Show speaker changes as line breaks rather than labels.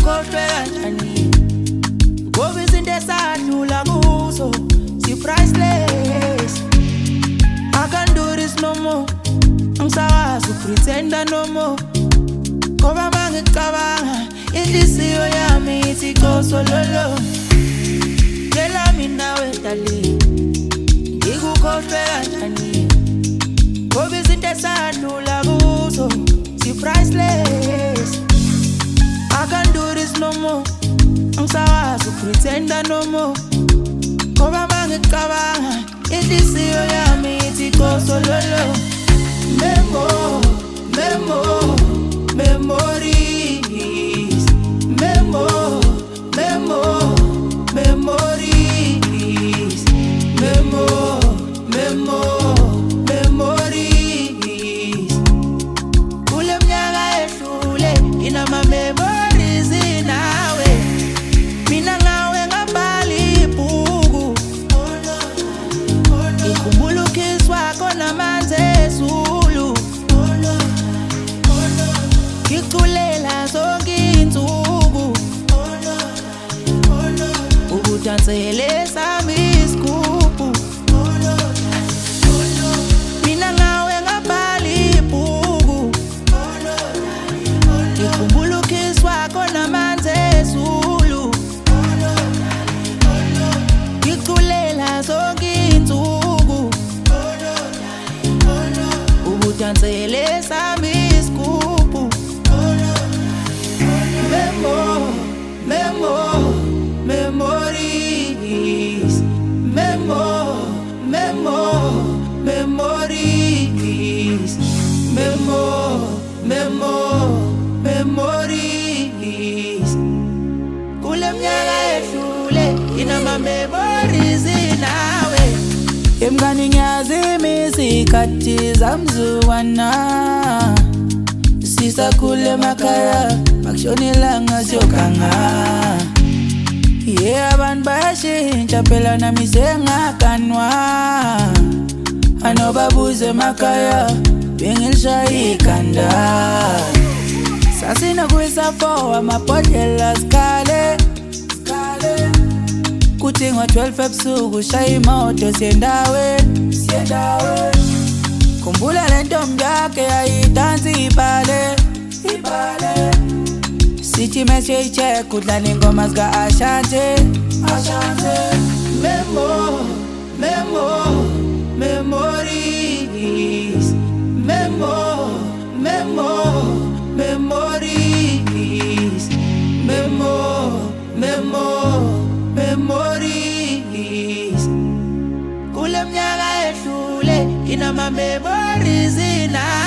ngikukhohlwe kanjani ngoba izinto esadlula kuzo si-priceless. I can't do this no more, angisawazi ukupretenda no more ngoba mangicabanga inhliziyo yami ithi qosololo. Tshela mina wetali ngikukhohlwe kanjani ngoba izinto esadlula kuzo si-priceless. I can't do this no more, angisawazi ukupretenda no more ngoba mangicabanga inhliziyo yami ithi qosololo. Memories, memories, memories. Kule mnyaka edlule inama memories nawe, mina ngawe ngabhali ibhuku ikhumbula ukhiss wakho namanzi ezulu ngikulela zonke insuku ukudansele sami isigubhu. Mina ngawe ngabhali ibhuku ngikhumbula ukhiss wakho namanzi ezulu ngikulela zonke insuku ukudansele sami isigubhu. Memories, memories, memories. Kule mnyaka edlule inama memories nawe. Emngani ngiyazimisa ikhathi zamzuwana sisakhule emakhaya makushonelanga siyoganga. Yeah, abantu bayashintsha phela nami sengakanwa anobabuze emakhaya bengilishaya ikhanda. Sasinokwisa for amabhodlela sikhale kuthi ngo-12 ebusuku shaya imoto siyendaweni. Khumbula le ntombi yakhe yayidansa ibale sithi message check udlala ingoma zika Ashanti. Memories, memories, memories. Kule mnyaka edlule inama memories nawe.